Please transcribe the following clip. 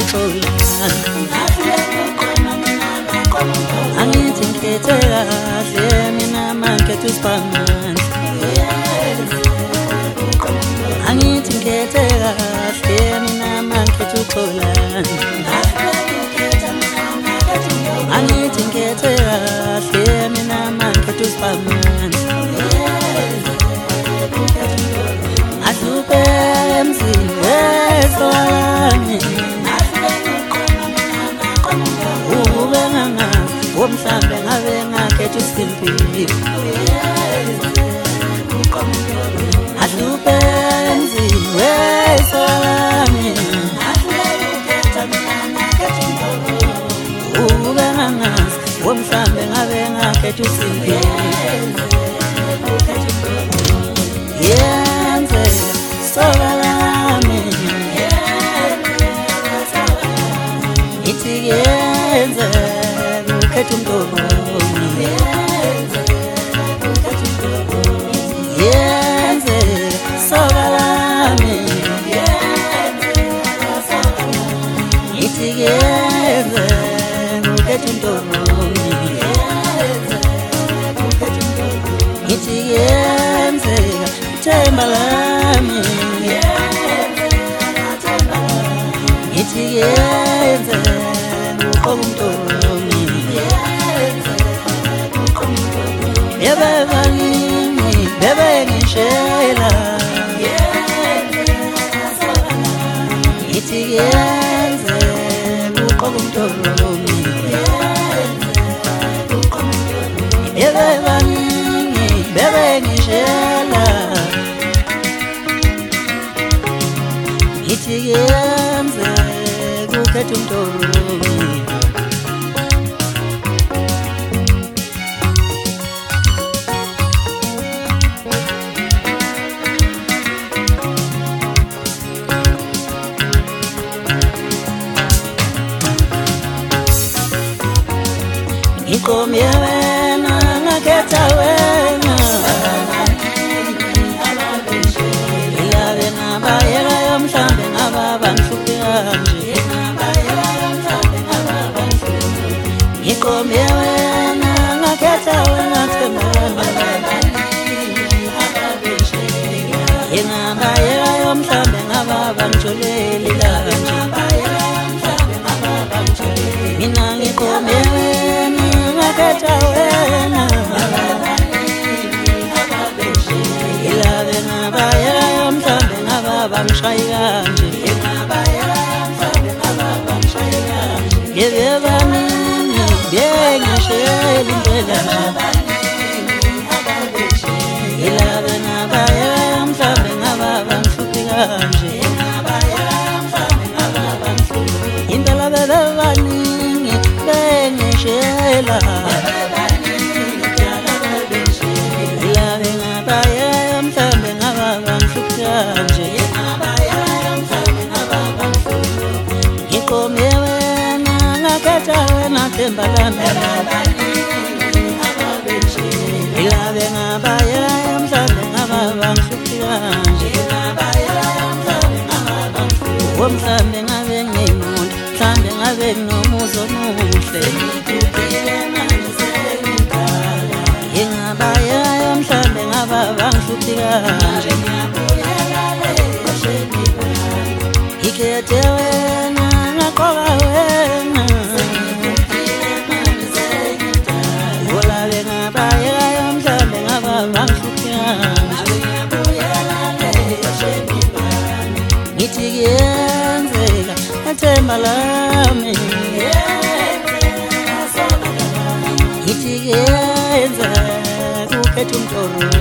uthola angithi ngikhethe kahle mina mangikhethe usibangani angithi ngikhethe kahle mina mangikhethe uthola angithi ngikhethe kahle mina mangikhethe usibangani ahluphe emzini weswami ube ngangazi womhlambe ngabe ngakhetha uSimphiwe ahluphe emzini weswami ube ngangazi womhlambe ngabe ngakhetha uSimphiwe yenzeka soka lami ithi yenzeka ukhetha uNtoni yenzeka soka lami ithi yenzeka ukhetha uNtoni ithi yenzeka themba lami ithi yenzeka uNtoni yebebani bebengishela ithi yenzeka uNtoni yebebani bebengishela ithi yenzeka ukhetha uNtoni ngikome wena ngakhetha wena ilabe ngabayela yomhlambe ngababa ngihluphe kanje ngikome wena ngakhetha wena ngabayela yomhlambe ngababa ngijoleli kanje mina ngikome wena ngakhetha wena ilabe ngabayela yomhlambe ngababa ngishayi kanje yebebanini bengishela impela ilabe ngabayela yomhlambe ngababa ngihluphe kanje impela bebebaningi bengishela ilabe ngabayela yomhlambe ngababa ngihluphe kanje ngikome wena ngakhetha wena themba lami ilabe ngabayela yomhlambe ngababa ngihluphe kanje womhlambe ngabe ngimuntu mhlambe ngabe nginomuzi omuhle yengabayela yomhlambe ngababa ngihluphe kanje ngikhethe wena ngaqoka wena olabe ngabayela yomhlambe ngababa ngihluphe kanje ngithi yenzeka themba lami ngithi yenzeka ukhetha uNtoni